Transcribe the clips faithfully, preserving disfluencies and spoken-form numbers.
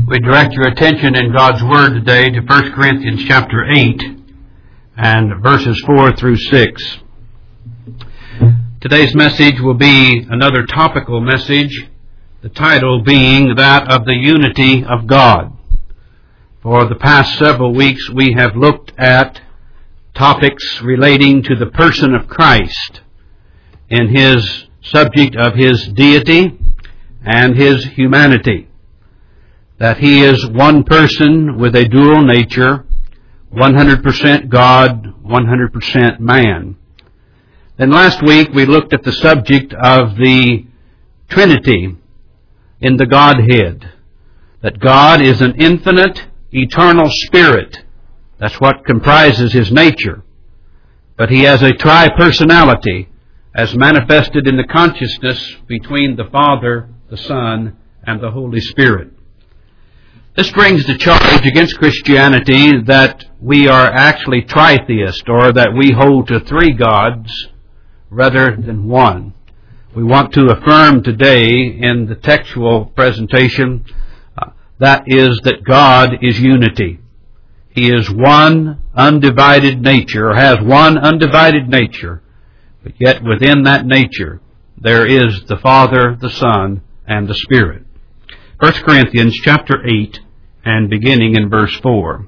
We direct your attention in God's Word today to First Corinthians chapter eight and verses four through six. Today's message will be another topical message, the title being that of the unity of God. For the past several weeks we have looked at topics relating to the person of Christ in his subject of his deity and his humanity. That he is one person with a dual nature, one hundred percent God, one hundred percent man. Then last week we looked at the subject of the Trinity in the Godhead. That God is an infinite, eternal spirit. That's what comprises his nature. But he has a tri-personality as manifested in the consciousness between the Father, the Son, and the Holy Spirit. This brings the charge against Christianity that we are actually tritheist, or that we hold to three gods rather than one. We want to affirm today in the textual presentation uh, that is that God is unity. He is one undivided nature, or has one undivided nature, but yet within that nature there is the Father, the Son, and the Spirit. First Corinthians chapter eight and beginning in verse four.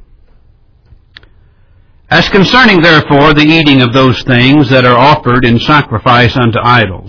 As concerning therefore the eating of those things that are offered in sacrifice unto idols,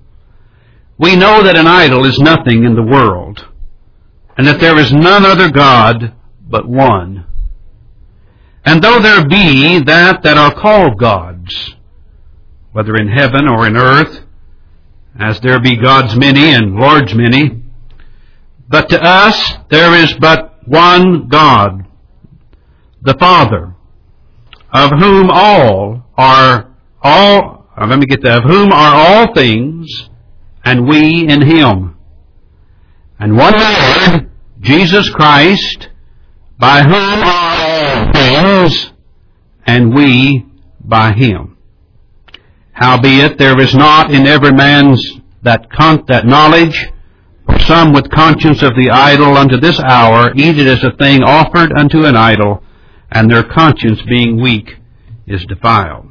we know that an idol is nothing in the world, and that there is none other God but one. And though there be that that are called gods, whether in heaven or in earth, as there be gods many and lords many, but to us there is but one God, the Father, of whom all are all. Uh, let me get that. Of whom are all things, and we in Him, and one Lord, Jesus Christ, by whom are all things, and we by Him. Howbeit there is not in every man's that con- that knowledge. For some with conscience of the idol unto this hour eat it as a thing offered unto an idol, and their conscience being weak is defiled.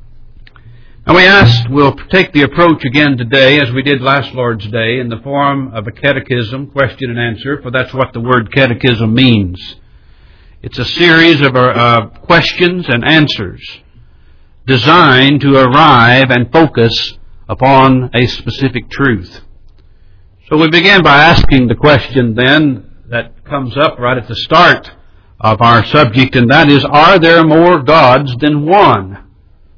Now we asked, we'll take the approach again today, as we did last Lord's Day, in the form of a catechism, question and answer, for that's what the word catechism means. It's a series of uh, questions and answers designed to arrive and focus upon a specific truth. So we began by asking the question then that comes up right at the start of our subject, and that is, are there more gods than one?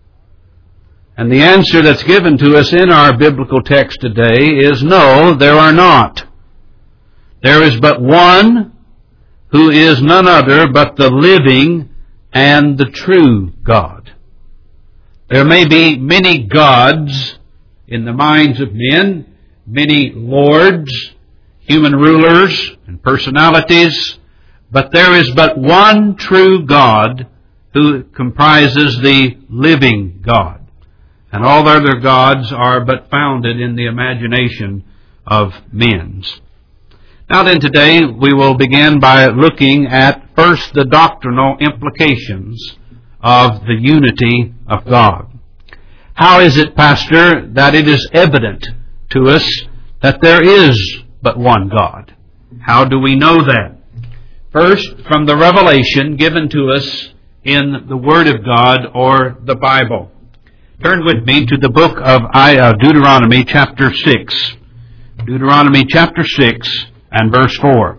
And the answer that's given to us in our biblical text today is no, there are not. There is but one who is none other but the living and the true God. There may be many gods in the minds of men, many lords, human rulers, and personalities, but there is but one true God who comprises the living God. And all other gods are but founded in the imagination of men. Now then, today we will begin by looking at first the doctrinal implications of the unity of God. How is it, Pastor, that it is evident to us that there is but one God? How do we know that? First, from the revelation given to us in the Word of God, or the Bible. Turn with me to the book of Deuteronomy chapter six. Deuteronomy chapter six and verse four.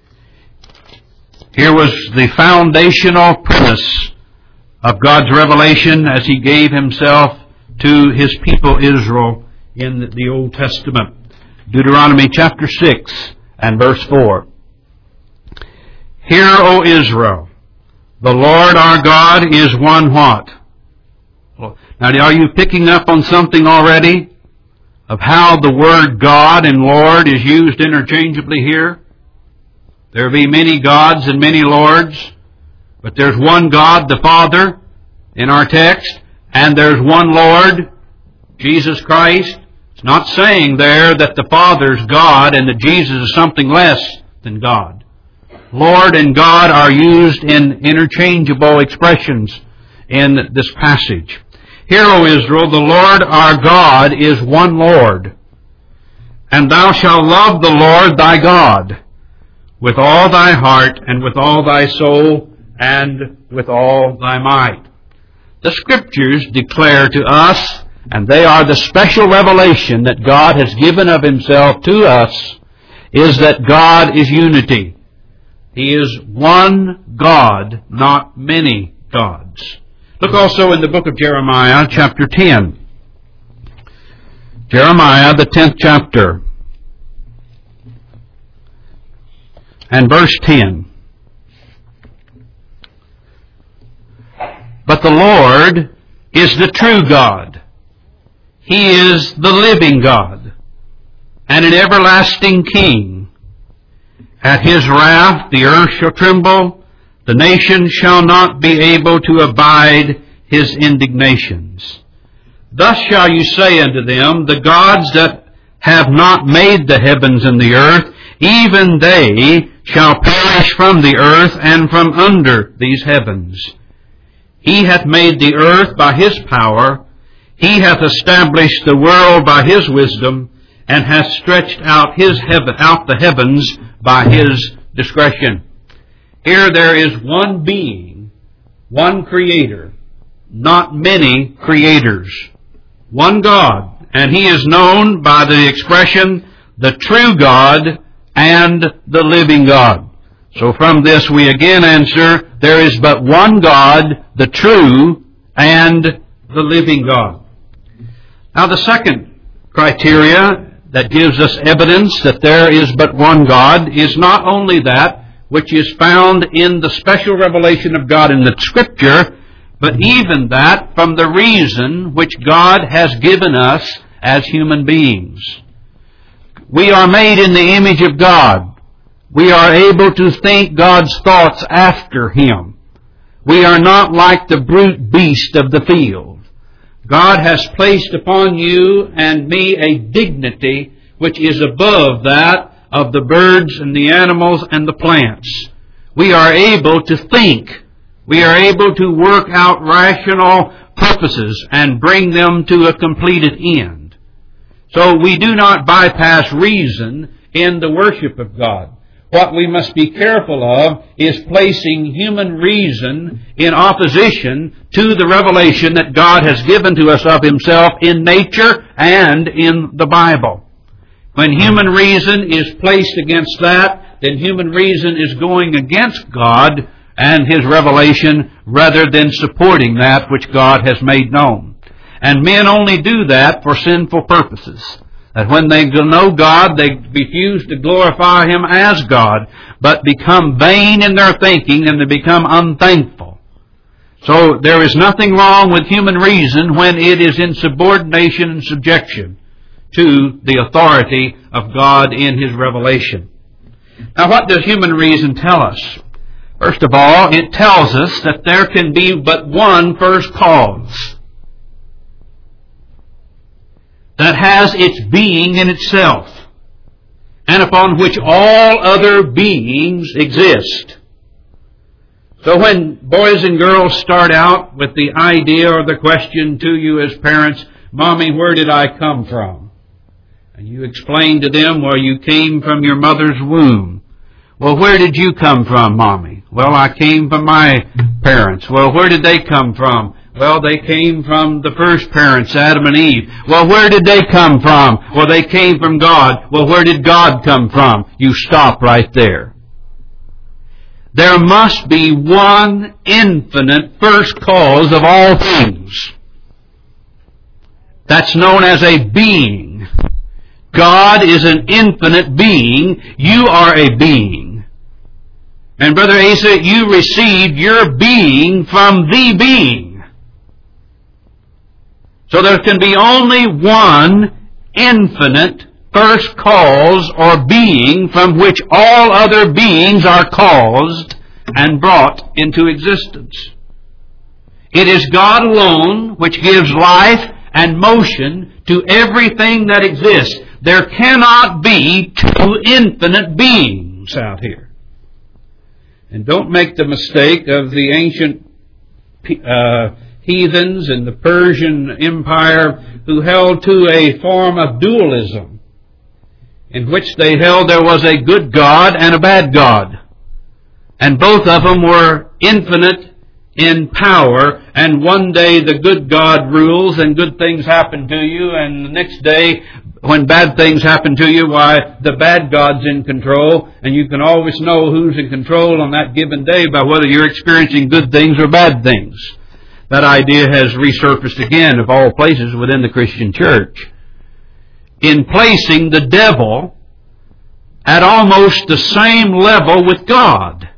Here was the foundational premise of God's revelation as He gave Himself to His people Israel in the Old Testament. Deuteronomy chapter six and verse four. Hear, O Israel, the Lord our God is one what? Now, are you picking up on something already of how the word God and Lord is used interchangeably here? There be many gods and many lords, but there's one God, the Father, in our text, and there's one Lord, Jesus Christ. It's not saying there that the Father's God and that Jesus is something less than God. Lord and God are used in interchangeable expressions in this passage. Hear, O Israel, the Lord our God is one Lord, and thou shalt love the Lord thy God with all thy heart and with all thy soul and with all thy might. The Scriptures declare to us, and they are the special revelation that God has given of Himself to us, is that God is unity. He is one God, not many gods. Look also in the book of Jeremiah, chapter ten. Jeremiah, the tenth chapter, and verse ten. But the Lord is the true God. He is the living God, and an everlasting King. At His wrath the earth shall tremble, the nations shall not be able to abide His indignations. Thus shall you say unto them, the gods that have not made the heavens and the earth, even they shall perish from the earth and from under these heavens. He hath made the earth by His power, He hath established the world by His wisdom, and hath stretched out his heaven, out the heavens by His discretion. Here there is one being, one Creator, not many creators. One God, and He is known by the expression, the true God and the living God. So from this we again answer, there is but one God, the true and the living God. Now the second criteria that gives us evidence that there is but one God is not only that which is found in the special revelation of God in the Scripture, but even that from the reason which God has given us as human beings. We are made in the image of God. We are able to think God's thoughts after Him. We are not like the brute beast of the field. God has placed upon you and me a dignity which is above that of the birds and the animals and the plants. We are able to think. We are able to work out rational purposes and bring them to a completed end. So we do not bypass reason in the worship of God. What we must be careful of is placing human reason in opposition to the revelation that God has given to us of Himself in nature and in the Bible. When human reason is placed against that, then human reason is going against God and His revelation rather than supporting that which God has made known. And men only do that for sinful purposes. That when they know God, they refuse to glorify Him as God, but become vain in their thinking and they become unthankful. So there is nothing wrong with human reason when it is in subordination and subjection to the authority of God in His revelation. Now what does human reason tell us? First of all, it tells us that there can be but one first cause that has its being in itself, and upon which all other beings exist. So when boys and girls start out with the idea or the question to you as parents, Mommy, where did I come from? And you explain to them, well, you came from your mother's womb. Well, where did you come from, Mommy? Well, I came from my parents. Well, where did they come from? Well, they came from the first parents, Adam and Eve. Well, where did they come from? Well, they came from God. Well, where did God come from? You stop right there. There must be one infinite first cause of all things. That's known as a being. God is an infinite being. You are a being. And Brother Asa, you received your being from the being. So there can be only one infinite first cause or being from which all other beings are caused and brought into existence. It is God alone which gives life and motion to everything that exists. There cannot be two infinite beings out here. And don't make the mistake of the ancient uh, heathens in the Persian Empire who held to a form of dualism, in which they held there was a good God and a bad God. And both of them were infinite in power, and one day the good God rules and good things happen to you, and the next day when bad things happen to you, why, the bad God's in control, and you can always know who's in control on that given day by whether you're experiencing good things or bad things. That idea has resurfaced again, of all places, within the Christian church, in placing the devil at almost the same level with God.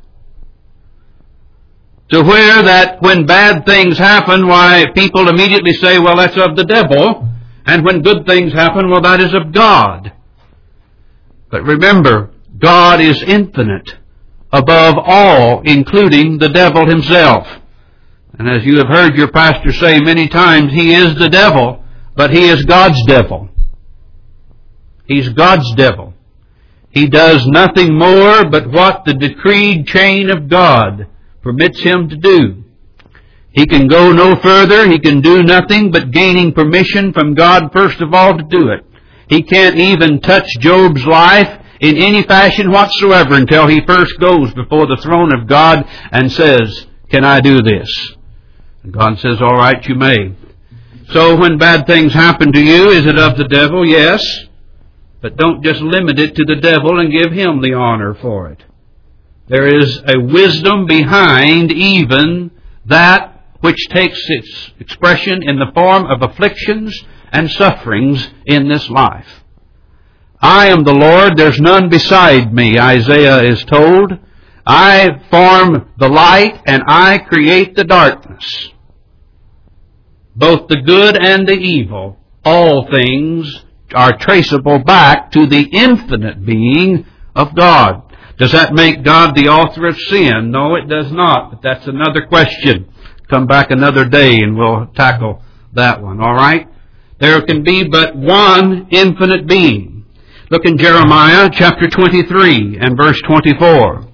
To where that when bad things happen, why, people immediately say, well, that's of the devil. And when good things happen, well, that is of God. But remember, God is infinite above all, including the devil himself. And as you have heard your pastor say many times, he is the devil, but he is God's devil. He's God's devil. He does nothing more but what the decreed chain of God permits him to do. He can go no further. He can do nothing but gaining permission from God first of all to do it. He can't even touch Job's life in any fashion whatsoever until he first goes before the throne of God and says, can I do this? And God says, all right, you may. So when bad things happen to you, is it of the devil? Yes. But don't just limit it to the devil and give him the honor for it. There is a wisdom behind even that which takes its expression in the form of afflictions and sufferings in this life. I am the Lord, there's none beside me, Isaiah is told. I form the light and I create the darkness. Both the good and the evil, all things are traceable back to the infinite being of God. Does that make God the author of sin? No, it does not. But that's another question. Come back another day and we'll tackle that one. All right? There can be but one infinite being. Look in Jeremiah chapter twenty-three and verse twenty-four.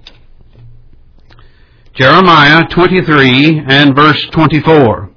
Jeremiah twenty-three and verse twenty-four.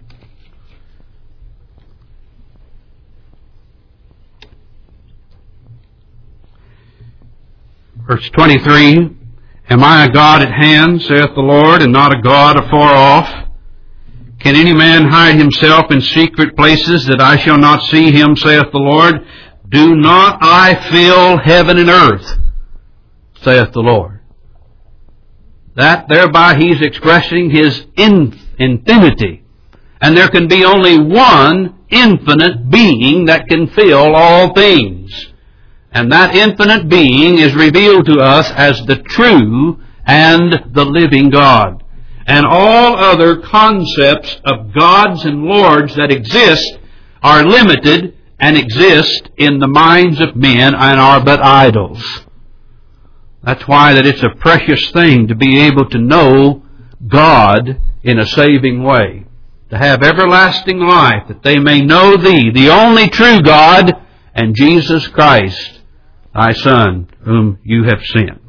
Verse twenty-three, am I a God at hand, saith the Lord, and not a God afar off? Can any man hide himself in secret places that I shall not see him, saith the Lord? Do not I fill heaven and earth, saith the Lord. That thereby he's expressing his in, infinity. And there can be only one infinite being that can fill all things. And that infinite being is revealed to us as the true and the living God. And all other concepts of gods and lords that exist are limited and exist in the minds of men and are but idols. That's why that it's a precious thing to be able to know God in a saving way. To have everlasting life, that they may know Thee, the only true God, and Jesus Christ, Thy Son, whom You have sent.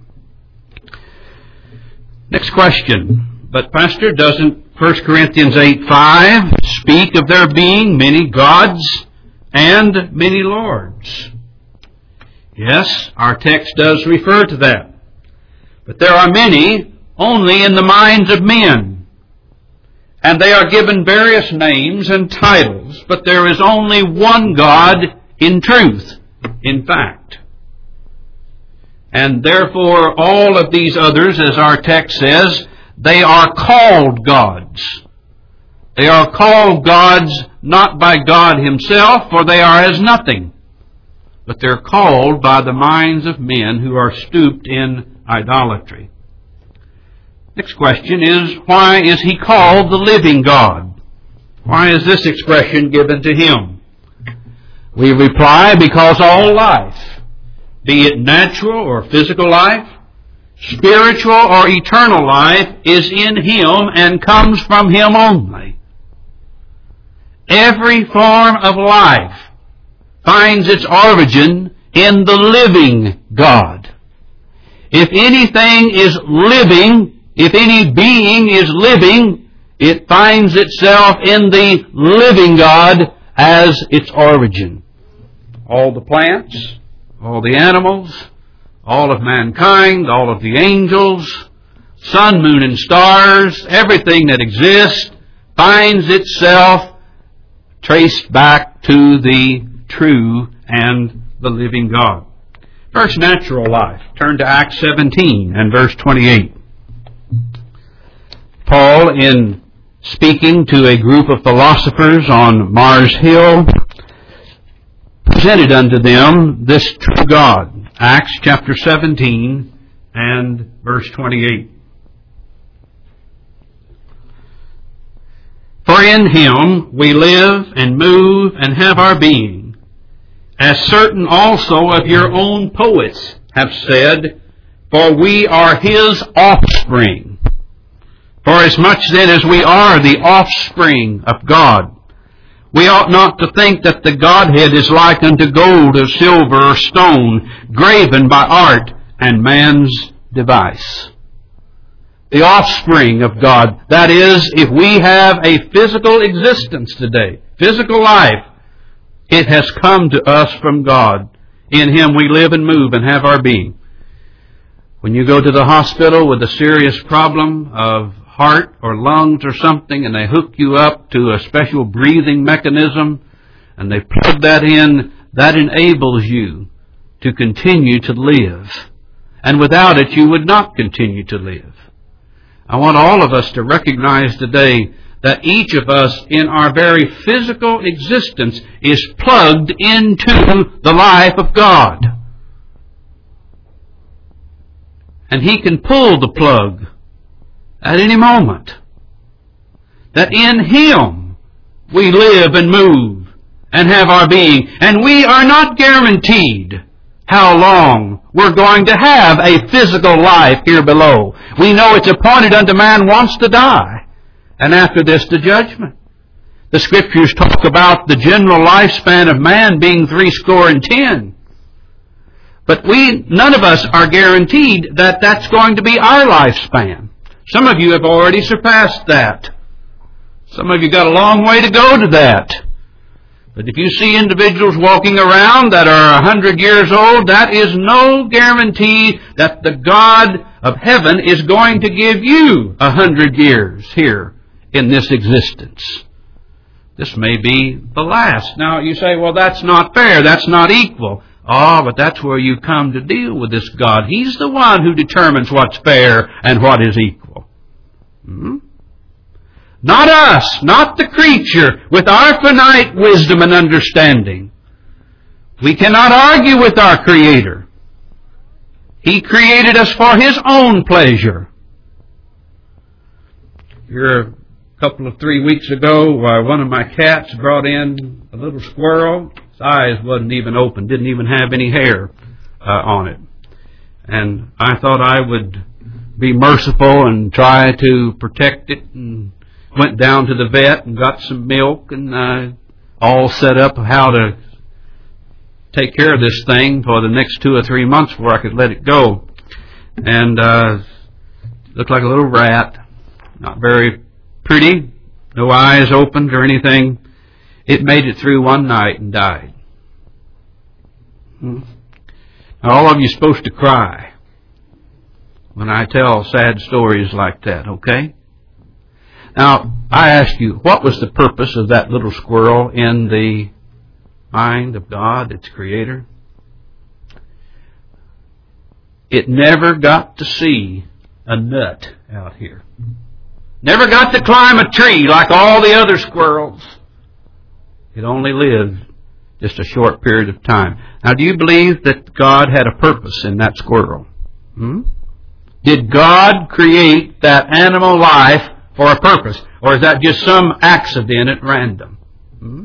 Next question. But Pastor, doesn't First Corinthians eight five speak of there being many gods and many lords? Yes, our text does refer to that. But there are many only in the minds of men. And they are given various names and titles, but there is only one God in truth, in fact. And therefore all of these others, as our text says, they are called gods. They are called gods not by God Himself, for they are as nothing. But they're called by the minds of men who are stooped in idolatry. Next question is, why is He called the living God? Why is this expression given to Him? We reply, because all life, be it natural or physical life, spiritual or eternal life, is in Him and comes from Him only. Every form of life finds its origin in the living God. If anything is living, if any being is living, it finds itself in the living God as its origin. All the plants, all the animals, all of mankind, all of the angels, sun, moon, and stars, everything that exists finds itself traced back to the true and the living God. First, natural life. Turn to Acts seventeen and verse twenty-eight. Paul, in speaking to a group of philosophers on Mars Hill, presented unto them this true God. Acts chapter seventeen and verse twenty-eight. For in Him we live and move and have our being, as certain also of your own poets have said, for we are His offspring. For as much then as we are the offspring of God, we ought not to think that the Godhead is like unto gold or silver or stone, graven by art and man's device. The offspring of God. That is, if we have a physical existence today, physical life, it has come to us from God. In Him we live and move and have our being. When you go to the hospital with a serious problem of heart or lungs or something, and they hook you up to a special breathing mechanism, and they plug that in, that enables you to continue to live. And without it, you would not continue to live. I want all of us to recognize today that each of us in our very physical existence is plugged into the life of God. And He can pull the plug at any moment. That in Him we live and move and have our being. And we are not guaranteed how long we're going to have a physical life here below. We know it's appointed unto man once to die, and after this the judgment. The Scriptures talk about the general lifespan of man being threescore and ten. But we, none of us are guaranteed that that's going to be our lifespan. Some of you have already surpassed that. Some of you got a long way to go to that. But if you see individuals walking around that are a hundred years old, that is no guarantee that the God of heaven is going to give you a hundred years here in this existence. This may be the last. Now you say, well, that's not fair. That's not equal. Ah, oh, but that's where you come to deal with this God. He's the one who determines what's fair and what is equal. Hmm? Not us, not the creature, with our finite wisdom and understanding. We cannot argue with our Creator. He created us for His own pleasure. Here, a couple of three weeks ago, uh, one of my cats brought in a little squirrel. His eyes wasn't even open, didn't even have any hair uh, on it. And I thought I would be merciful and try to protect it, and went down to the vet and got some milk and uh, all set up how to take care of this thing for the next two or three months before I could let it go. And uh, looked like a little rat, not very pretty, no eyes opened or anything. It made it through one night and died. Hmm. Now, all of you are supposed to cry when I tell sad stories like that, okay? Now, I ask you, what was the purpose of that little squirrel in the mind of God, its Creator? It never got to see a nut out here. Never got to climb a tree like all the other squirrels. It only lived just a short period of time. Now, do you believe that God had a purpose in that squirrel? Hmm? Did God create that animal life for a purpose? Or is that just some accident at random? Hmm?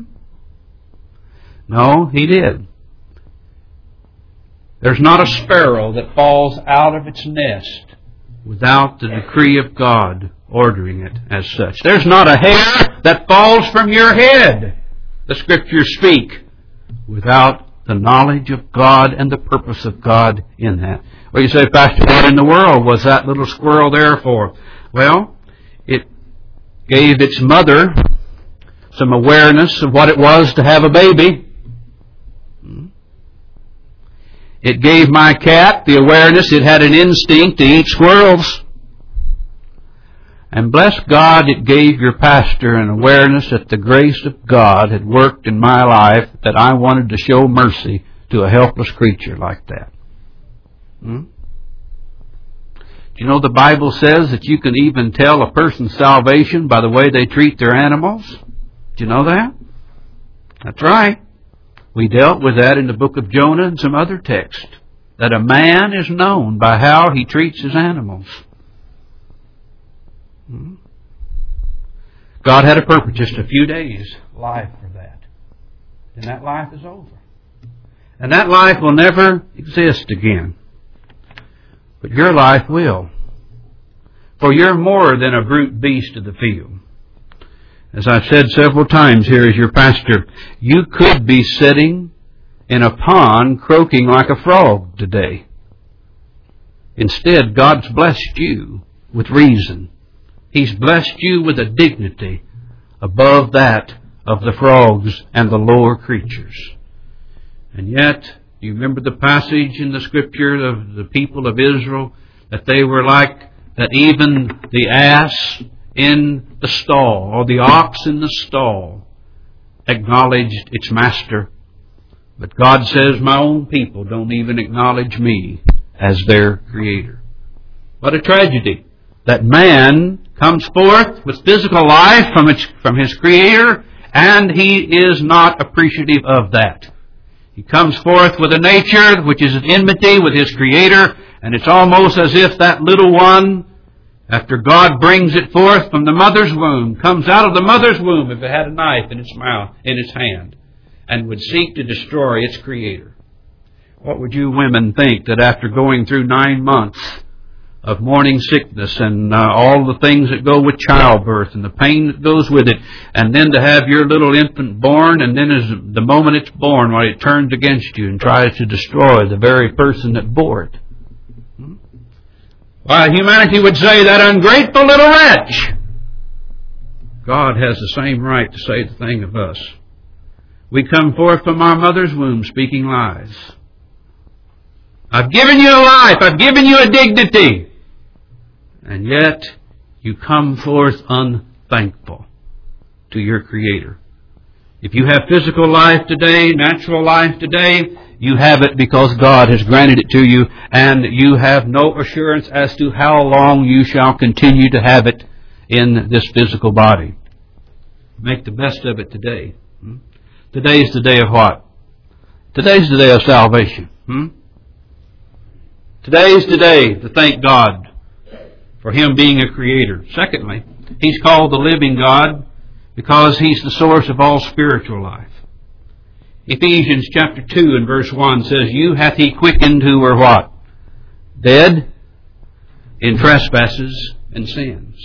No, He did. There's not a sparrow that falls out of its nest without the decree of God ordering it as such. There's not a hair that falls from your head, the Scriptures speak, without the knowledge of God and the purpose of God in that. Well, you say, Pastor, what in the world was that little squirrel there for? Well, it gave its mother some awareness of what it was to have a baby. It gave my cat the awareness it had an instinct to eat squirrels. And bless God, it gave your pastor an awareness that the grace of God had worked in my life, that I wanted to show mercy to a helpless creature like that. Hmm? Do you know the Bible says that you can even tell a person's salvation by the way they treat their animals? Do you know that? That's right. We dealt with that in the book of Jonah and some other texts. That a man is known by how he treats his animals. Hmm? God had a purpose, just a few days' life for that. And that life is over. And that life will never exist again. But your life will. For you're more than a brute beast of the field. As I've said several times here as your pastor, you could be sitting in a pond croaking like a frog today. Instead, God's blessed you with reason. He's blessed you with a dignity above that of the frogs and the lower creatures. And yet, you remember the passage in the Scripture of the people of Israel, that they were like that even the ass in the stall, or the ox in the stall, acknowledged its master. But God says, my own people don't even acknowledge me as their Creator. What a tragedy that man comes forth with physical life from, its, from his Creator, and he is not appreciative of that. He comes forth with a nature which is at enmity with his Creator, and it's almost as if that little one, after God brings it forth from the mother's womb, comes out of the mother's womb if it had a knife in its mouth, in its hand, and would seek to destroy its Creator. What would you women think that after going through nine months of morning sickness and uh, all the things that go with childbirth and the pain that goes with it, and then to have your little infant born, and then as the moment it's born, why it turns against you and tries to destroy the very person that bore it? Hmm? Why, humanity would say, that ungrateful little wretch. God has the same right to say the thing of us. We come forth from our mother's womb speaking lies. I've given you a life. I've given you a dignity. And yet, you come forth unthankful to your Creator. If you have physical life today, natural life today, you have it because God has granted it to you, and you have no assurance as to how long you shall continue to have it in this physical body. Make the best of it today. Hmm? Today's the day of what? Today's the day of salvation. Hmm? Today's the day to thank God for Him being a Creator. Secondly, He's called the living God because He's the source of all spiritual life. Ephesians chapter two and verse one says, you hath He quickened who were what? Dead in trespasses and sins.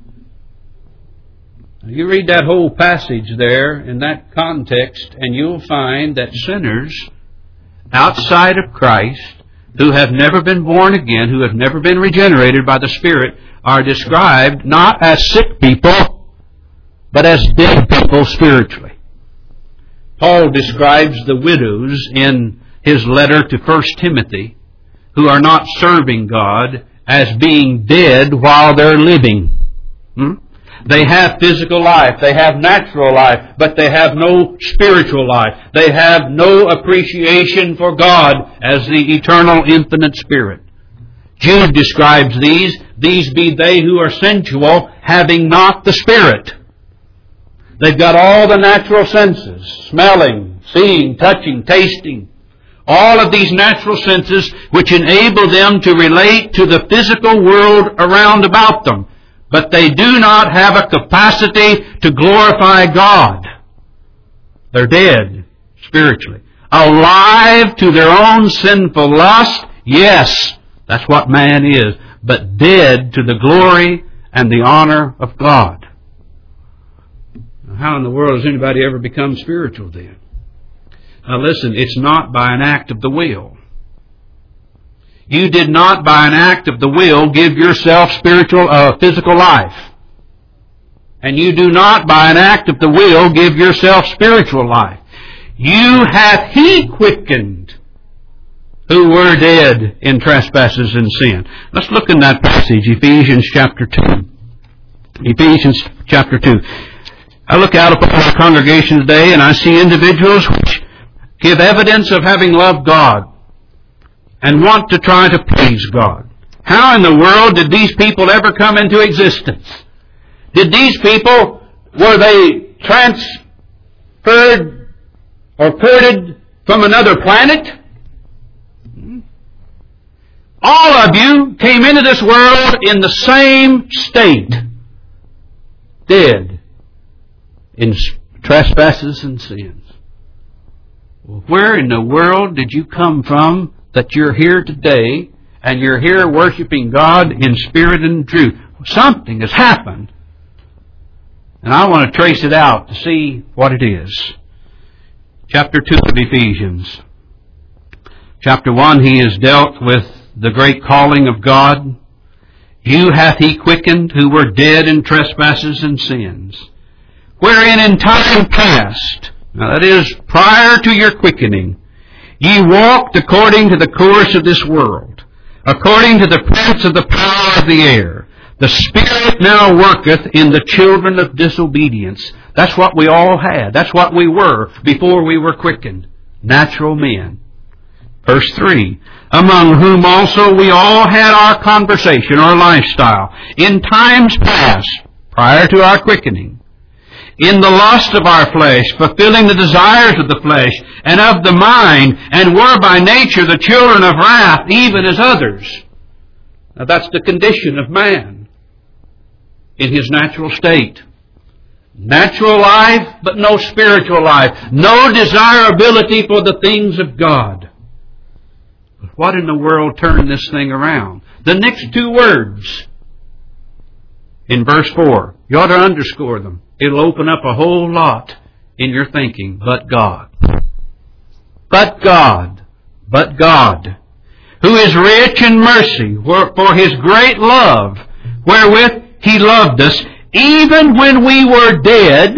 Now, you read that whole passage there in that context, and you'll find that sinners outside of Christ, who have never been born again, who have never been regenerated by the Spirit, are described not as sick people, but as dead people spiritually. Paul describes the widows in his letter to First Timothy, who are not serving God, as being dead while they're living. Hmm? They have physical life, they have natural life, but they have no spiritual life. They have no appreciation for God as the eternal, infinite Spirit. Jude describes these, these be they who are sensual, having not the Spirit. They've got all the natural senses, smelling, seeing, touching, tasting. All of these natural senses which enable them to relate to the physical world around about them. But they do not have a capacity to glorify God. They're dead spiritually. Alive to their own sinful lust, yes, that's what man is. But dead to the glory and the honor of God. How in the world has anybody ever become spiritual then? Now listen, it's not by an act of the will. You did not by an act of the will give yourself spiritual, uh, physical life. And you do not by an act of the will give yourself spiritual life. You hath He quickened who were dead in trespasses and sin. Let's look in that passage, Ephesians chapter two. Ephesians chapter two. I look out upon our congregation today and I see individuals which give evidence of having loved God and want to try to please God. How in the world did these people ever come into existence? Did these people, were they transferred or ported from another planet? All of you came into this world in the same state, dead in trespasses and sins. Well, where in the world did you come from that you're here today and you're here worshiping God in spirit and truth? Something has happened. And I want to trace it out to see what it is. Chapter two of Ephesians. Chapter one, he has dealt with the great calling of God. You hath He quickened who were dead in trespasses and sins, wherein in time past, now that is prior to your quickening, ye walked according to the course of this world, according to the prince of the power of the air. The Spirit now worketh in the children of disobedience. That's what we all had. That's what we were before we were quickened. Natural men. Verse three, among whom also we all had our conversation or lifestyle in times past, prior to our quickening, in the lust of our flesh, fulfilling the desires of the flesh and of the mind, and were by nature the children of wrath, even as others. Now that's the condition of man in his natural state. Natural life, but no spiritual life. No desirability for the things of God. But what in the world turned this thing around? The next two words in verse four. You ought to underscore them. It'll open up a whole lot in your thinking. But God. But God. But God. Who is rich in mercy, for His great love, wherewith He loved us, even when we were dead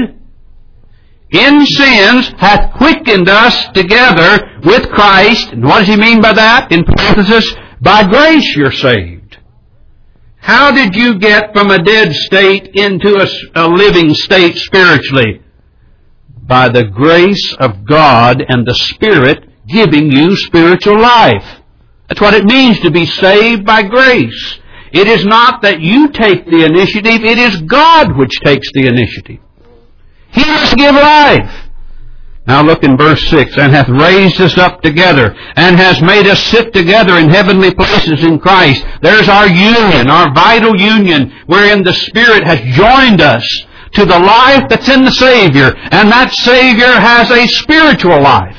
in sins, hath quickened us together with Christ. And what does he mean by that? In parenthesis, by grace you're saved. How did you get from a dead state into a, a living state spiritually? By the grace of God and the Spirit giving you spiritual life. That's what it means to be saved by grace. It is not that you take the initiative, it is God which takes the initiative. He must give life. Now look in verse six. And hath raised us up together, and has made us sit together in heavenly places in Christ. There's our union, our vital union, wherein the Spirit has joined us to the life that's in the Savior. And that Savior has a spiritual life.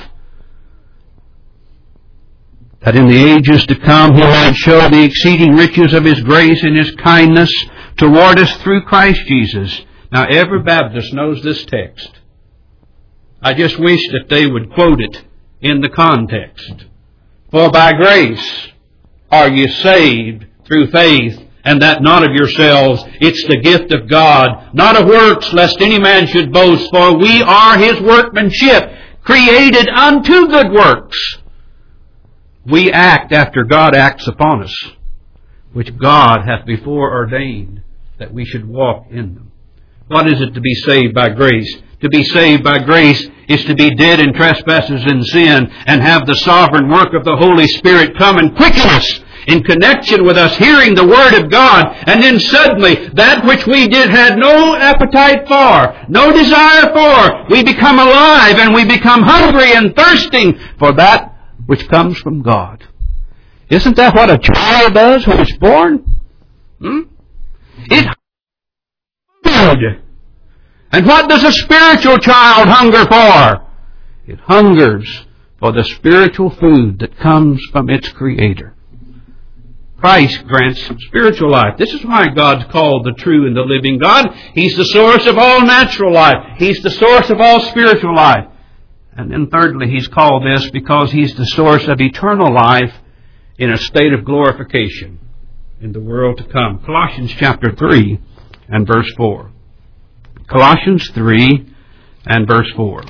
That in the ages to come He might show the exceeding riches of His grace and His kindness toward us through Christ Jesus. Now every Baptist knows this text. I just wish that they would quote it in the context. For by grace are ye saved through faith, and that not of yourselves, it's the gift of God, not of works, lest any man should boast. For we are His workmanship, created unto good works. We act after God acts upon us, which God hath before ordained that we should walk in them. What is it to be saved by grace? To be saved by grace is to be dead in trespasses and sin, and have the sovereign work of the Holy Spirit come and quicken us in connection with us hearing the Word of God. And then suddenly, that which we did had no appetite for, no desire for, we become alive and we become hungry and thirsting for that which comes from God. Isn't that what a child does when it's born? Hmm? It hungers. And what does a spiritual child hunger for? It hungers for the spiritual food that comes from its Creator. Christ grants spiritual life. This is why God's called the true and the living God. He's the source of all natural life. He's the source of all spiritual life. And then thirdly, He's called this because He's the source of eternal life in a state of glorification in the world to come. Colossians chapter three and verse four. Colossians three and verse four.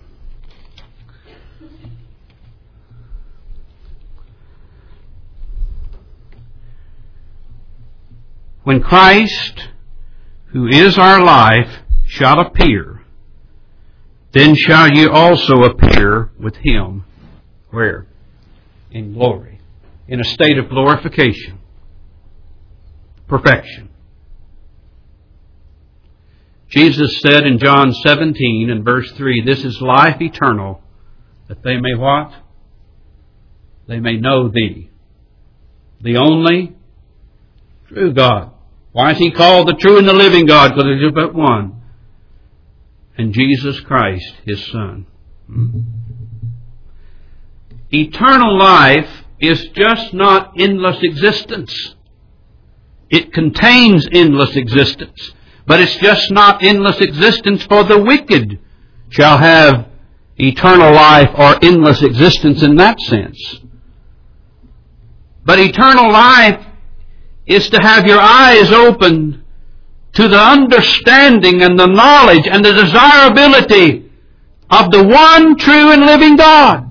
When Christ, who is our life, shall appear, then shall you also appear with Him. Where? In glory. In a state of glorification. Perfection. Jesus said in John seventeen and verse three, this is life eternal, that they may what? They may know Thee, the only true God. Why is He called the true and the living God? Because there's but one. And Jesus Christ, His Son. Hmm. Eternal life is just not endless existence. It contains endless existence. But it's just not endless existence, for the wicked shall have eternal life or endless existence in that sense. But eternal life is to have your eyes open to the understanding and the knowledge and the desirability of the one true and living God.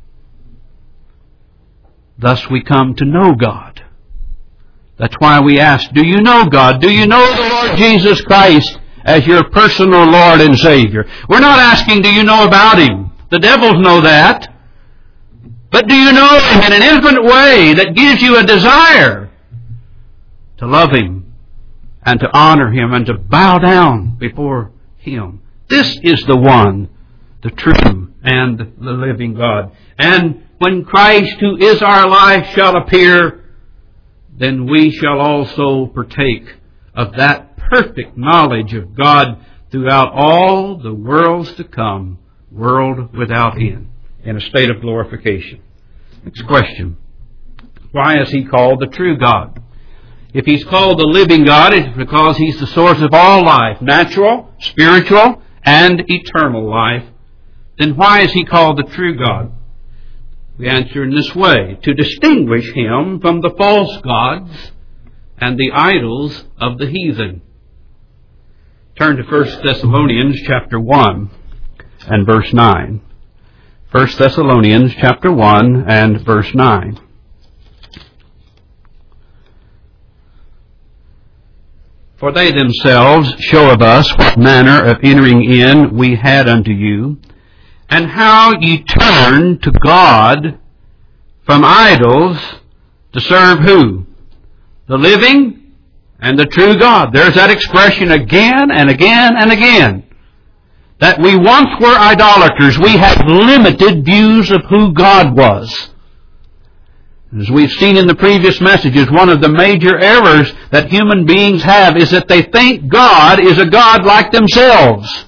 Thus we come to know God. That's why we ask, do you know God? Do you know the Lord Jesus Christ as your personal Lord and Savior? We're not asking, do you know about Him? The devils know that. But do you know Him in an infinite way that gives you a desire to love Him and to honor Him and to bow down before Him? This is the one, the true and the living God. And when Christ, who is our life, shall appear, then we shall also partake of that perfect knowledge of God throughout all the worlds to come, world without end, in a state of glorification. Next question. Why is He called the true God? If He's called the living God, it's because He's the source of all life, natural, spiritual, and eternal life. Then why is He called the true God? We answer in this way: to distinguish Him from the false gods and the idols of the heathen. Turn to First Thessalonians chapter one and verse nine. First Thessalonians chapter one and verse nine. For they themselves show of us what manner of entering in we had unto you, and how ye turned to God from idols to serve who? The living and the true God. There's that expression again and again and again. That we once were idolaters. We had limited views of who God was. As we've seen in the previous messages, one of the major errors that human beings have is that they think God is a God like themselves.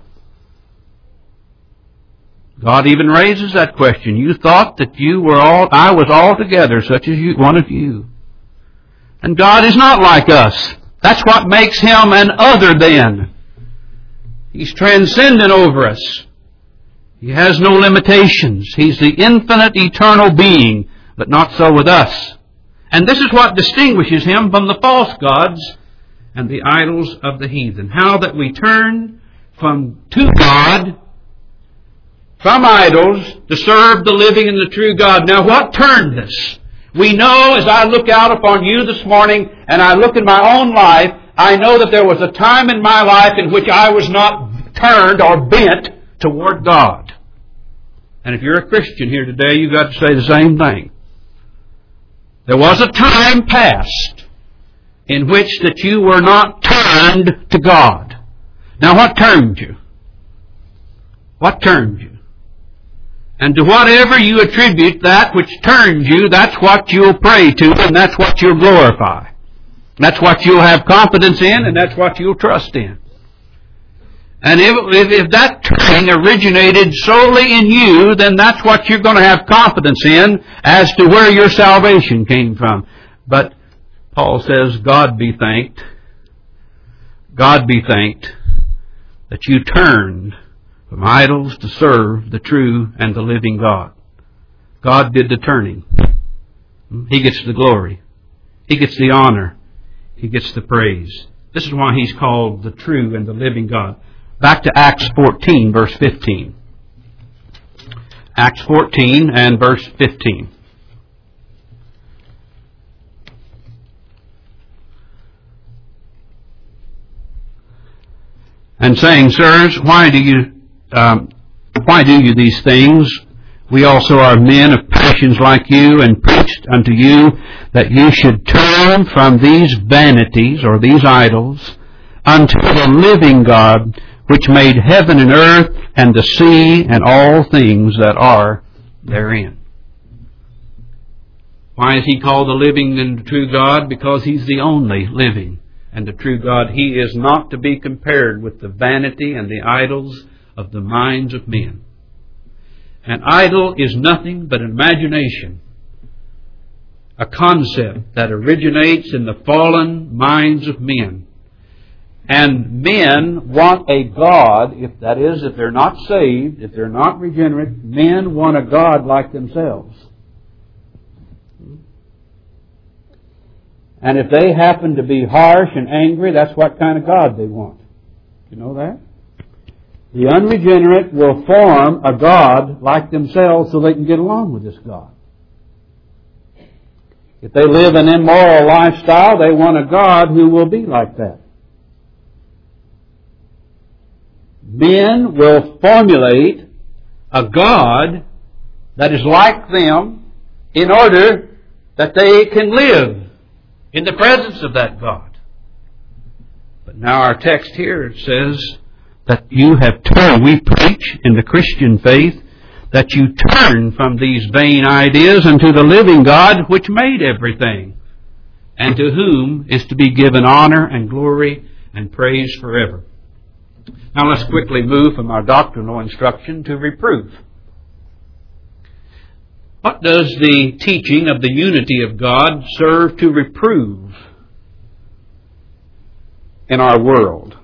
God even raises that question. You thought that you were all, I was altogether such as you, one of you. And God is not like us. That's what makes Him an other than. He's transcendent over us. He has no limitations. He's the infinite, eternal being, but not so with us. And this is what distinguishes Him from the false gods and the idols of the heathen. How that we turn from to God, from idols, to serve the living and the true God. Now what turned us? We know, as I look out upon you this morning and I look in my own life, I know that there was a time in my life in which I was not turned or bent toward God. And if you're a Christian here today, you've got to say the same thing. There was a time past in which that you were not turned to God. Now what turned you? What turned you? And to whatever you attribute that which turned you, that's what you'll pray to, and that's what you'll glorify. That's what you'll have confidence in, and that's what you'll trust in. And if, if, if that turning originated solely in you, then that's what you're going to have confidence in as to where your salvation came from. But Paul says, God be thanked, God be thanked that you turned from idols to serve the true and the living God. God did the turning. He gets the glory. He gets the honor. He gets the praise. This is why He's called the true and the living God. Back to Acts fourteen, verse fifteen. Acts fourteen and verse fifteen. And saying, Sirs, why do you um, why do you these things? We also are men of passions like you, and preached unto you that you should turn from these vanities, or these idols, unto the living God, which made heaven and earth, and the sea, and all things that are therein. Why is He called the living and the true God? Because He's the only living and the true God. He is not to be compared with the vanity and the idols of the minds of men. An idol is nothing but an imagination, a concept that originates in the fallen minds of men. And men want a God, if that is, if they're not saved, if they're not regenerate, men want a God like themselves. And if they happen to be harsh and angry, that's what kind of God they want. You know that? The unregenerate will form a God like themselves so they can get along with this God. If they live an immoral lifestyle, they want a God who will be like that. Men will formulate a God that is like them in order that they can live in the presence of that God. But now our text here says that you have turned, we preach in the Christian faith, that you turn from these vain ideas unto the living God which made everything, and to whom is to be given honor and glory and praise forever. Now let's quickly move from our doctrinal instruction to reproof. What does the teaching of the unity of God serve to reprove in our world?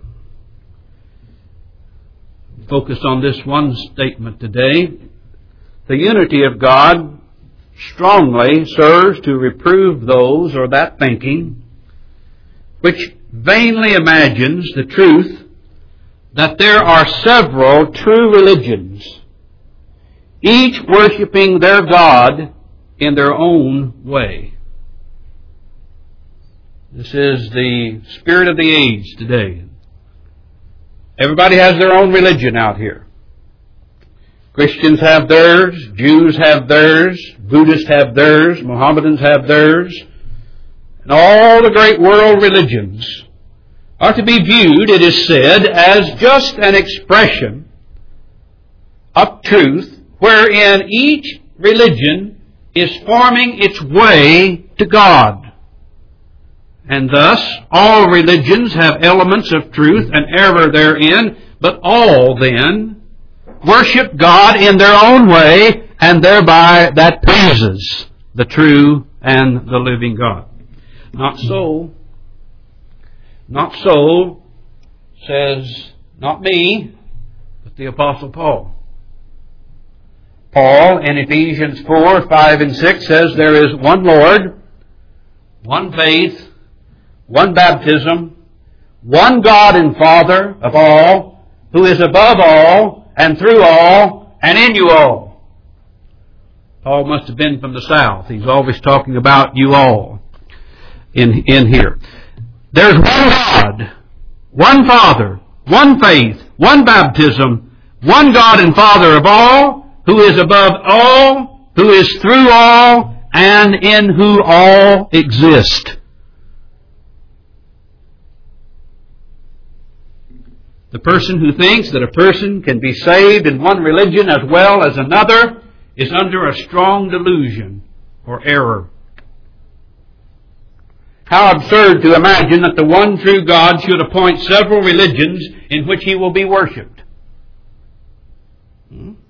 Focus on this one statement today. The unity of God strongly serves to reprove those, or that thinking, which vainly imagines the truth that there are several true religions, each worshiping their God in their own way. This is the spirit of the age today. Everybody has their own religion out here. Christians have theirs, Jews have theirs, Buddhists have theirs, Mohammedans have theirs, and all the great world religions are to be viewed, it is said, as just an expression of truth, wherein each religion is forming its way to God. And thus, all religions have elements of truth and error therein, but all then worship God in their own way, and thereby that pleases the true and the living God. Not so. Not so, says not me, but the Apostle Paul. Paul in Ephesians four, five, and six says there is one Lord, one faith, one baptism, one God and Father of all, who is above all, and through all, and in you all. Paul must have been from the South. He's always talking about you all in, in here. There's one God, one Father, one faith, one baptism, one God and Father of all, who is above all, who is through all, and in who all exist. The person who thinks that a person can be saved in one religion as well as another is under a strong delusion or error. How absurd to imagine that the one true God should appoint several religions in which He will be worshipped. Hmm?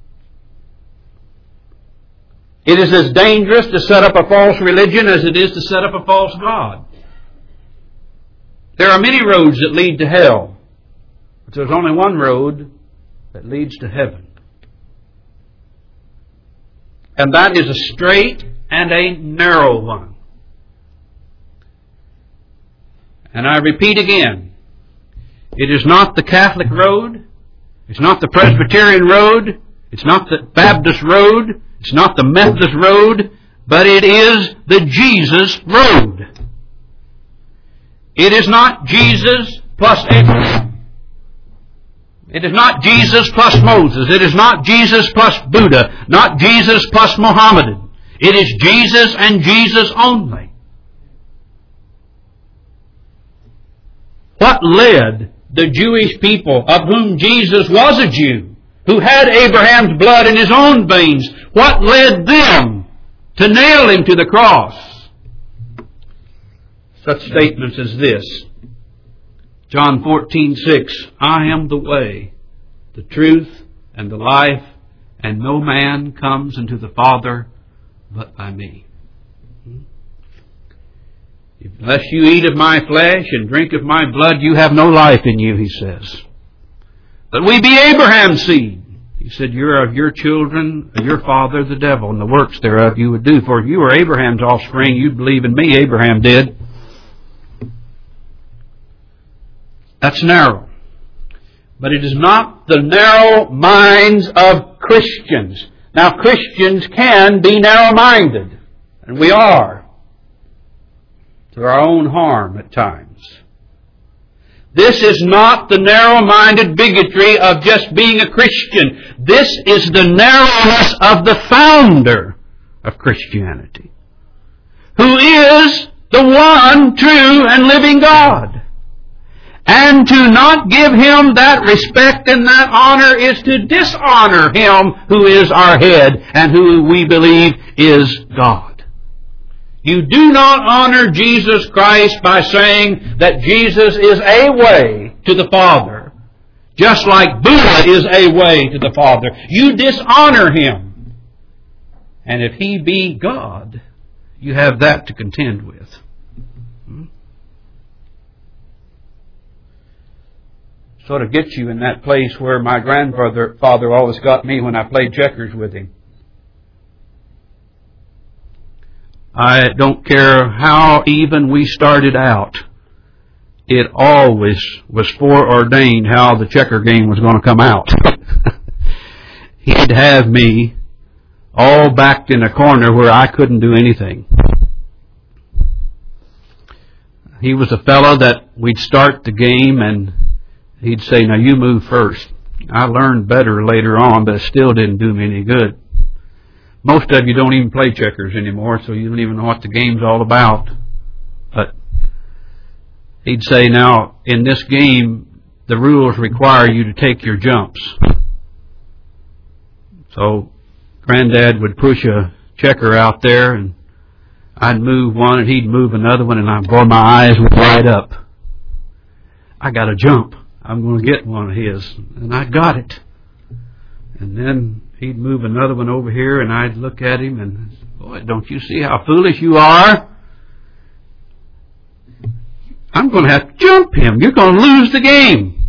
It is as dangerous to set up a false religion as it is to set up a false God. There are many roads that lead to hell, but there's only one road that leads to heaven. And that is a straight and a narrow one. And I repeat again, it is not the Catholic road, it's not the Presbyterian road, it's not the Baptist road, it's not the Methodist road, but it is the Jesus road. It is not Jesus plus Abraham. It is not Jesus plus Moses. It is not Jesus plus Buddha. Not Jesus plus Mohammedan. It is Jesus and Jesus only. What led the Jewish people, of whom Jesus was a Jew, who had Abraham's blood in his own veins, what led them to nail him to the cross? Such statements as this. John fourteen six, I am the way, the truth, and the life, and no man comes unto the Father but by me. Unless you eat of my flesh and drink of my blood, you have no life in you, he says. But we be Abraham's seed. He said, you're of your children, your father the devil, and the works thereof you would do. For if you were Abraham's offspring, you'd believe in me. Abraham did. That's narrow. But it is not the narrow minds of Christians. Now, Christians can be narrow-minded, and we are, to our own harm at times. This is not the narrow-minded bigotry of just being a Christian. This is the narrowness of the founder of Christianity, who is the one true and living God. And to not give Him that respect and that honor is to dishonor Him who is our head and who we believe is God. You do not honor Jesus Christ by saying that Jesus is a way to the Father, just like Buddha is a way to the Father. You dishonor Him. And if He be God, you have that to contend with. Sort of gets you in that place where my grandfather father always got me when I played checkers with him. I don't care how even we started out. It always was foreordained how the checker game was going to come out. He'd have me all backed in a corner where I couldn't do anything. He was a fellow that we'd start the game and he'd say, now you move first. I learned better later on, but it still didn't do me any good. Most of you don't even play checkers anymore, so you don't even know what the game's all about. But he'd say, now, in this game, the rules require you to take your jumps. So Granddad would push a checker out there, and I'd move one, and he'd move another one, and I'd, boy, my eyes would light up. I got to jump. I'm going to get one of his. And I got it. And then he'd move another one over here, and I'd look at him, and, boy, don't you see how foolish you are? I'm going to have to jump him. You're going to lose the game.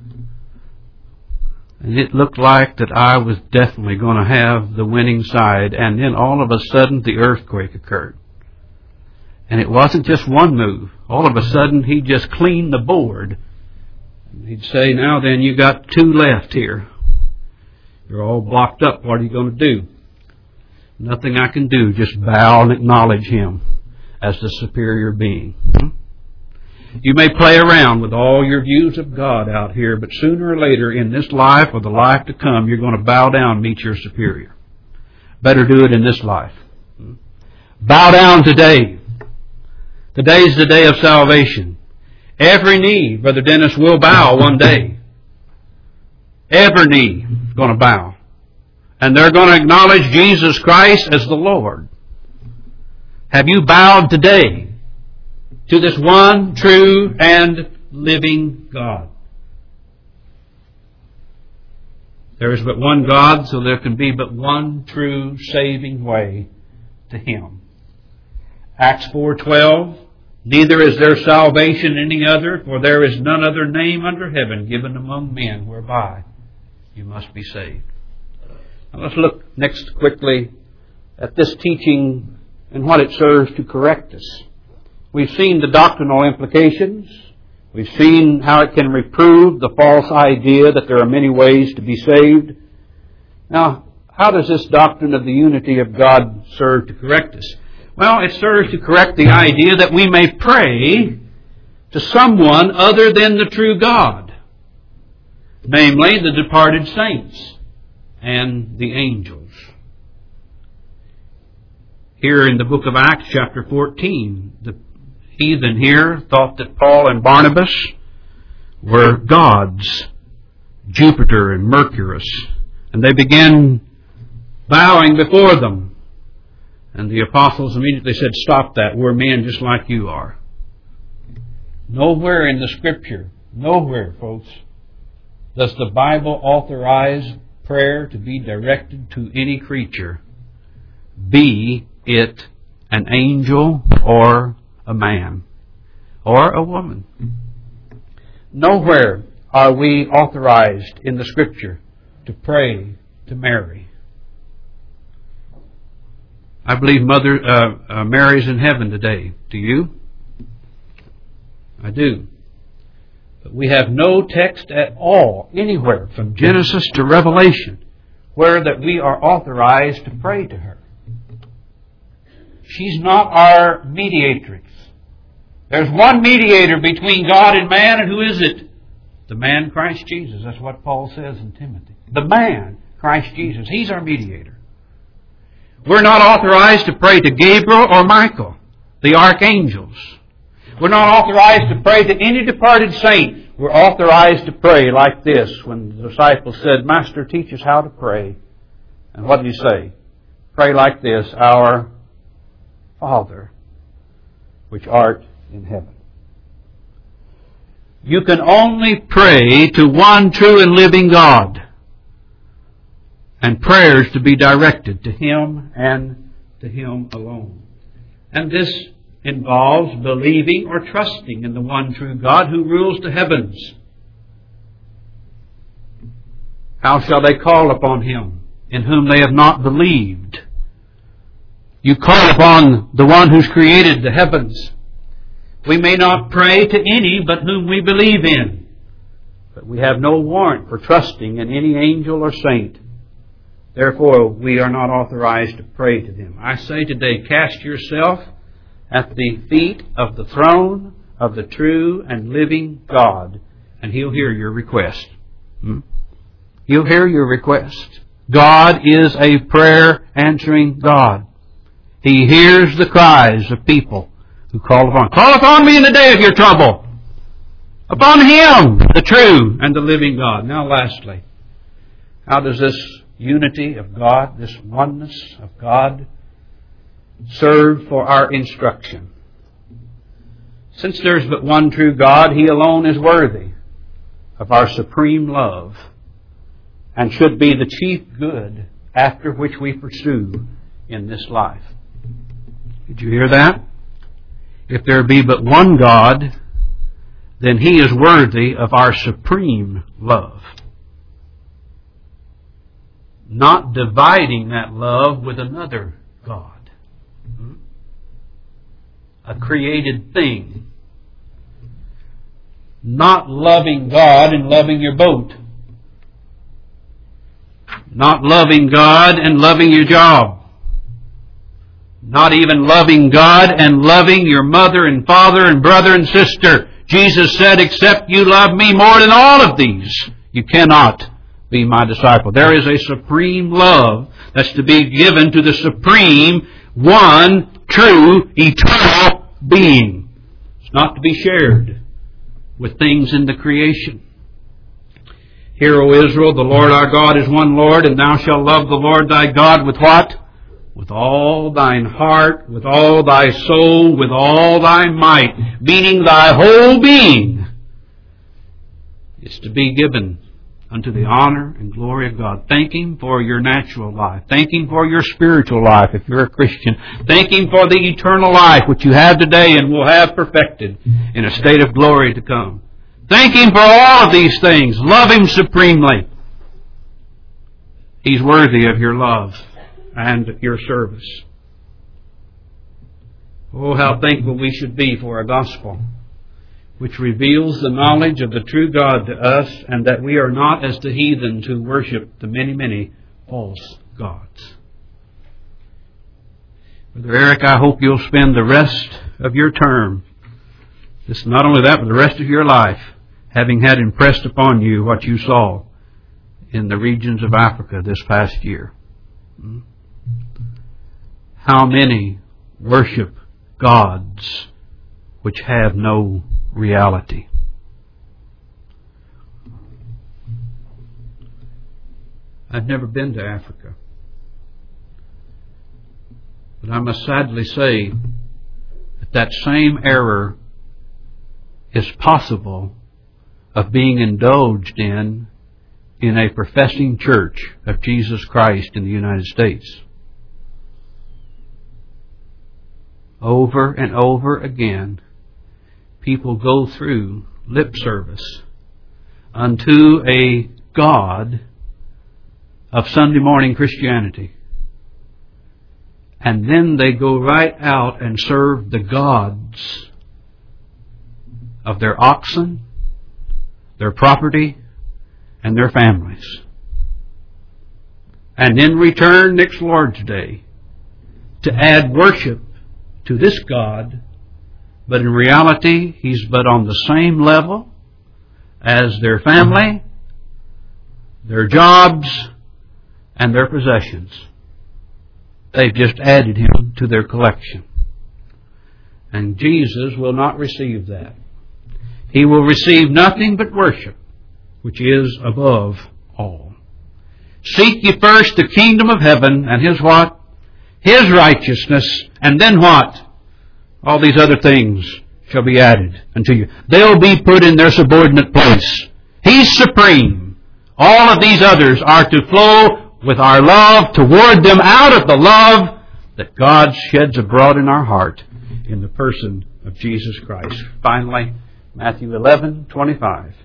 And it looked like that I was definitely going to have the winning side. And then all of a sudden, the earthquake occurred. And it wasn't just one move. All of a sudden, he just cleaned the board. He'd say, now then, you got two left here. You're all blocked up. What are you going to do? Nothing I can do. Just bow and acknowledge Him as the superior being. You may play around with all your views of God out here, but sooner or later in this life or the life to come, you're going to bow down and meet your superior. Better do it in this life. Bow down today. Today's the day of salvation. Every knee, Brother Dennis, will bow one day. Every knee is going to bow. And they're going to acknowledge Jesus Christ as the Lord. Have you bowed today to this one true and living God? There is but one God, so there can be but one true saving way to Him. Acts four twelve, neither is there salvation in any other, for there is none other name under heaven given among men whereby You must be saved. Now let's look next quickly at this teaching and what it serves to correct us. We've seen the doctrinal implications. We've seen how it can reprove the false idea that there are many ways to be saved. Now, how does this doctrine of the unity of God serve to correct us? Well, it serves to correct the idea that we may pray to someone other than the true God, namely the departed saints and the angels. Here in the book of Acts, chapter fourteen, the heathen here thought that Paul and Barnabas were gods, Jupiter and Mercurius, and they began bowing before them. And the apostles immediately said, "Stop that. We're men just like you are." Nowhere in the Scripture, nowhere, folks, does the Bible authorize prayer to be directed to any creature, be it an angel or a man or a woman. Nowhere are we authorized in the Scripture to pray to Mary. I believe Mother uh, uh, Mary's in heaven today. Do you? I do. But we have no text at all, anywhere, from Genesis to Revelation, where that we are authorized to pray to her. She's not our mediatrix. There's one mediator between God and man, and who is it? The man, Christ Jesus. That's what Paul says in Timothy. The man, Christ Jesus. He's our mediator. We're not authorized to pray to Gabriel or Michael, the archangels. We're not authorized to pray to any departed saint. We're authorized to pray like this. When the disciples said, "Master, teach us how to pray." And what did he say? Pray like this: "Our Father, which art in heaven." You can only pray to one true and living God, and prayers to be directed to Him and to Him alone. And this involves believing or trusting in the one true God who rules the heavens. How shall they call upon Him in whom they have not believed? You call upon the one who's created the heavens. We may not pray to any but whom we believe in, but we have no warrant for trusting in any angel or saint. Therefore, we are not authorized to pray to them. I say today, cast yourself at the feet of the throne of the true and living God, and He'll hear your request. Hmm? He'll hear your request. God is a prayer-answering God. He hears the cries of people who call upon. Call upon me in the day of your trouble. Upon Him, the true and the living God. Now lastly, how does this unity of God, this oneness of God, serve for our instruction? Since there's but one true God, He alone is worthy of our supreme love and should be the chief good after which we pursue in this life. Did you hear that? If there be but one God, then He is worthy of our supreme love. Not dividing that love with another God, a created thing. Not loving God and loving your boat. Not loving God and loving your job. Not even loving God and loving your mother and father and brother and sister. Jesus said, "Except you love me more than all of these, you cannot be my disciple." There is a supreme love that's to be given to the supreme, one, true, eternal being. It's not to be shared with things in the creation. Hear, O Israel, the Lord our God is one Lord, and thou shalt love the Lord thy God with what? With all thine heart, with all thy soul, with all thy might, meaning thy whole being is to be given unto the honor and glory of God. Thank Him for your natural life. Thank Him for your spiritual life if you're a Christian. Thank Him for the eternal life which you have today and will have perfected in a state of glory to come. Thank Him for all of these things. Love Him supremely. He's worthy of your love and your service. Oh, how thankful we should be for a gospel which reveals the knowledge of the true God to us, and that we are not as the heathens who worship the many, many false gods. Brother Eric, I hope you'll spend the rest of your term, this, not only that, but the rest of your life, having had impressed upon you what you saw in the regions of Africa this past year. How many worship gods which have no reality? I've never been to Africa, but I must sadly say that that same error is possible of being indulged in in a professing church of Jesus Christ in the United States. Over and over again, people go through lip service unto a God of Sunday morning Christianity, and then they go right out and serve the gods of their oxen, their property, and their families. And then return next Lord's Day to add worship to this God, but in reality He's but on the same level as their family, their jobs, and their possessions. They've just added Him to their collection. And Jesus will not receive that. He will receive nothing but worship, which is above all. Seek ye first the kingdom of heaven and His what? His righteousness, and then what? All these other things shall be added unto you. They'll be put in their subordinate place. He's supreme. All of these others are to flow with our love toward them out of the love that God sheds abroad in our heart in the person of Jesus Christ. Finally, Matthew eleven twenty-five.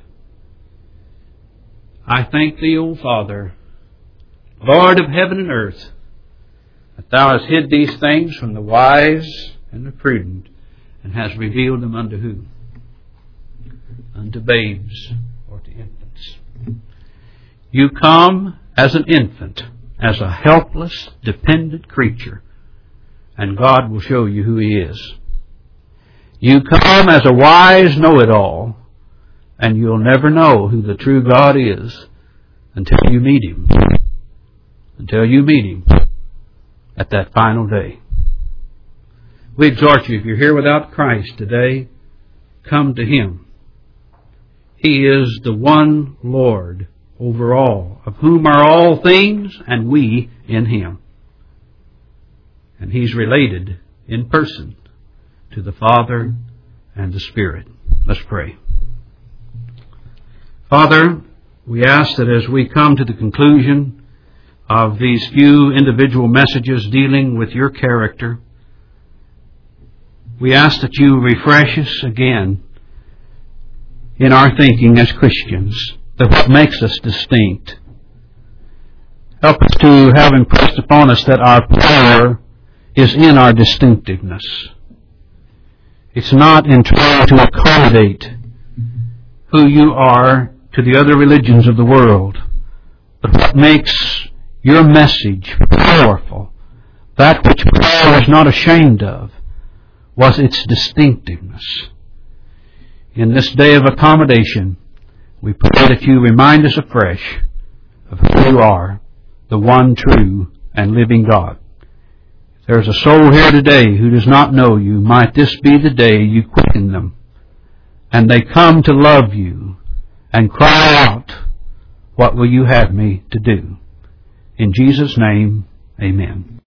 I thank Thee, O Father, Lord of heaven and earth, that Thou hast hid these things from the wise and the prudent, and hast revealed them unto who? Unto babes or to infants. You come as an infant, as a helpless, dependent creature, and God will show you who He is. You come as a wise know-it-all, and you'll never know who the true God is until you meet Him. Until you meet Him at that final day. We exhort you, if you're here without Christ today, come to Him. He is the one Lord over all, of whom are all things, and we in Him. And He's related in person to the Father and the Spirit. Let's pray. Father, we ask that as we come to the conclusion of these few individual messages dealing with Your character, we ask that You refresh us again in our thinking as Christians, that what makes us distinct. Help us to have impressed upon us that our power is in our distinctiveness. It's not in trying to accommodate who You are to the other religions of the world, but what makes Your message powerful, that which Paul was not ashamed of, was its distinctiveness. In this day of accommodation, we pray that You remind us afresh of who You are, the one true and living God. If there is a soul here today who does not know You, might this be the day You quicken them, and they come to love You and cry out, what will You have me to do? In Jesus' name, amen.